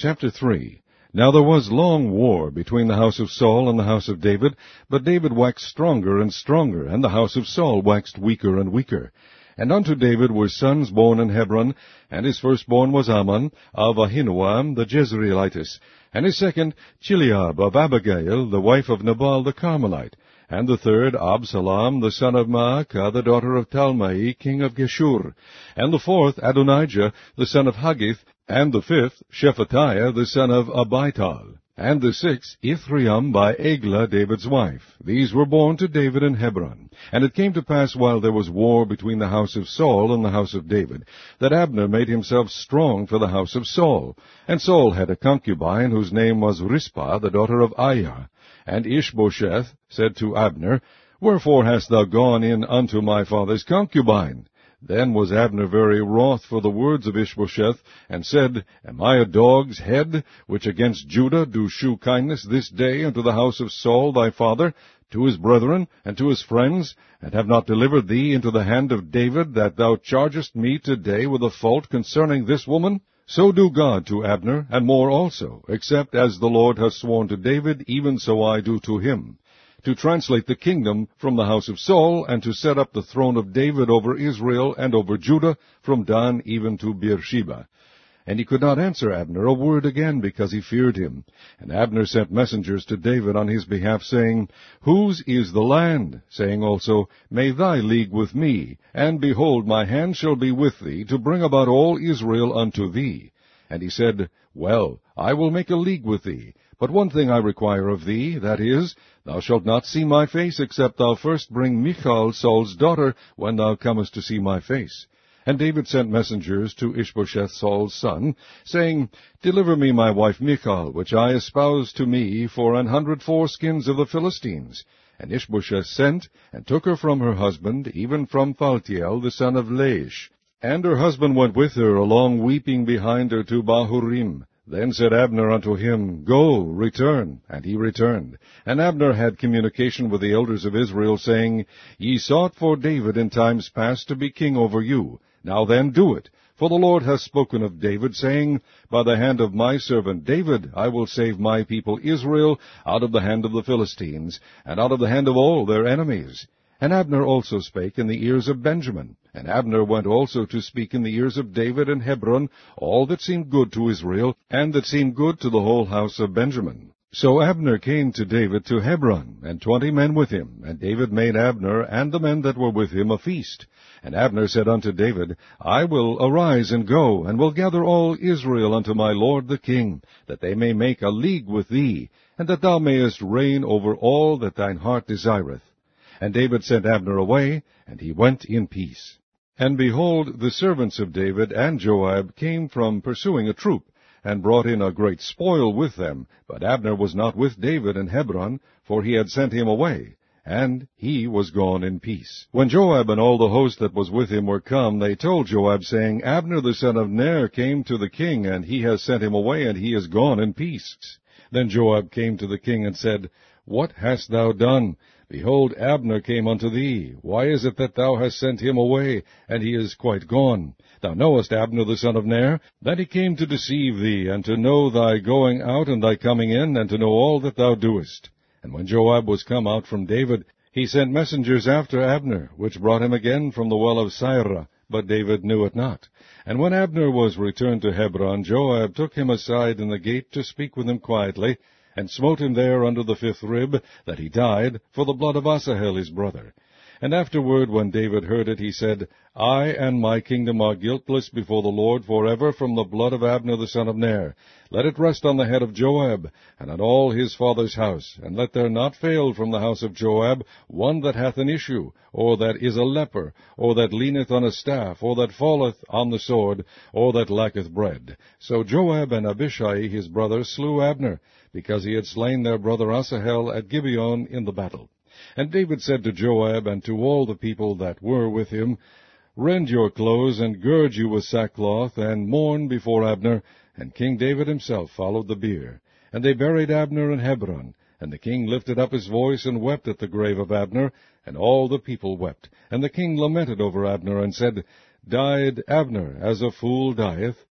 Chapter 3. Now there was long war between the house of Saul and the house of David, but David waxed stronger and stronger, and the house of Saul waxed weaker and weaker. And unto David were sons born in Hebron, and his firstborn was Amnon, of Ahinoam the Jezreelitess, and his second Chileab of Abigail, the wife of Nabal the Carmelite, and the third Absalom the son of Maacah, the daughter of Talmai, king of Geshur, and the fourth Adonijah the son of Haggith, and the fifth Shephatiah the son of Abital, and the sixth Ithream by Eglah David's wife. These were born to David in Hebron. And it came to pass, while there was war between the house of Saul and the house of David, that Abner made himself strong for the house of Saul. And Saul had a concubine, whose name was Rizpah, the daughter of Aiah. And Ishbosheth said to Abner, Wherefore hast thou gone in unto my father's concubine? Then was Abner very wroth for the words of Ishbosheth, and said, Am I a dog's head, which against Judah do shew kindness this day unto the house of Saul thy father, to his brethren, and to his friends, and have not delivered thee into the hand of David, that thou chargest me today with a fault concerning this woman? So do God to Abner, and more also, except as the Lord hath sworn to David, even so I do to him, to translate the kingdom from the house of Saul, and to set up the throne of David over Israel and over Judah, from Dan even to Beersheba. And he could not answer Abner a word again, because he feared him. And Abner sent messengers to David on his behalf, saying, Whose is the land? Saying also, May thy league with me, and behold, my hand shall be with thee, to bring about all Israel unto thee. And he said, Well, I will make a league with thee. But one thing I require of thee, that is, thou shalt not see my face, except thou first bring Michal, Saul's daughter, when thou comest to see my face. And David sent messengers to Ishbosheth Saul's son, saying, Deliver me my wife Michal, which I espoused to me for 100 foreskins of the Philistines. And Ishbosheth sent, and took her from her husband, even from Phaltiel the son of Laish. And her husband went with her along, weeping behind her to Bahurim. Then said Abner unto him, Go, return. And he returned. And Abner had communication with the elders of Israel, saying, Ye sought for David in times past to be king over you. Now then do it. For the Lord hath spoken of David, saying, By the hand of my servant David I will save my people Israel out of the hand of the Philistines, and out of the hand of all their enemies. And Abner also spake in the ears of Benjamin. And Abner went also to speak in the ears of David in Hebron all that seemed good to Israel, and that seemed good to the whole house of Benjamin. So Abner came to David to Hebron, and 20 men with him. And David made Abner and the men that were with him a feast. And Abner said unto David, I will arise and go, and will gather all Israel unto my lord the king, that they may make a league with thee, and that thou mayest reign over all that thine heart desireth. And David sent Abner away, and he went in peace. And behold, the servants of David and Joab came from pursuing a troop, and brought in a great spoil with them. But Abner was not with David in Hebron, for he had sent him away, and he was gone in peace. When Joab and all the host that was with him were come, they told Joab, saying, Abner the son of Ner came to the king, and he has sent him away, and he is gone in peace. Then Joab came to the king and said, What hast thou done? Behold, Abner came unto thee. Why is it that thou hast sent him away, and he is quite gone? Thou knowest Abner the son of Ner, that he came to deceive thee, and to know thy going out and thy coming in, and to know all that thou doest. And when Joab was come out from David, he sent messengers after Abner, which brought him again from the well of Sirah, but David knew it not. And when Abner was returned to Hebron, Joab took him aside in the gate to speak with him quietly, and smote him there under the 5th rib, that he died, for the blood of Asahel his brother. And afterward, when David heard it, he said, I and my kingdom are guiltless before the Lord forever from the blood of Abner the son of Ner. Let it rest on the head of Joab, and on all his father's house, and let there not fail from the house of Joab one that hath an issue, or that is a leper, or that leaneth on a staff, or that falleth on the sword, or that lacketh bread. So Joab and Abishai his brother slew Abner, because he had slain their brother Asahel at Gibeon in the battle. And David said to Joab and to all the people that were with him, Rend your clothes, and gird you with sackcloth, and mourn before Abner. And King David himself followed the bier. And they buried Abner in Hebron. And the king lifted up his voice, and wept at the grave of Abner, and all the people wept. And the king lamented over Abner, and said, Died Abner as a fool dieth?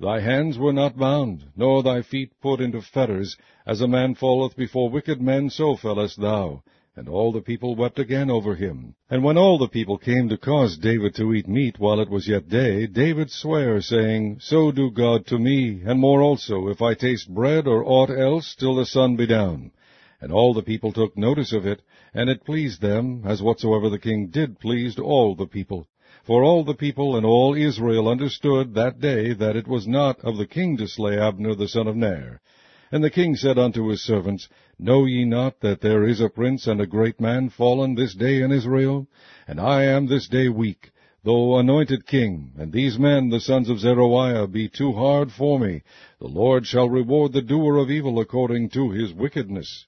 Thy hands were not bound, nor thy feet put into fetters. As a man falleth before wicked men, so fellest thou. And all the people wept again over him. And when all the people came to cause David to eat meat while it was yet day, David sware, saying, So do God to me, and more also, if I taste bread or aught else, till the sun be down. And all the people took notice of it, and it pleased them, as whatsoever the king did pleased all the people. For all the people and all Israel understood that day that it was not of the king to slay Abner the son of Ner. And the king said unto his servants, Know ye not that there is a prince and a great man fallen this day in Israel? And I am this day weak, though anointed king, and these men, the sons of Zeruiah, be too hard for me. The Lord shall reward the doer of evil according to his wickedness.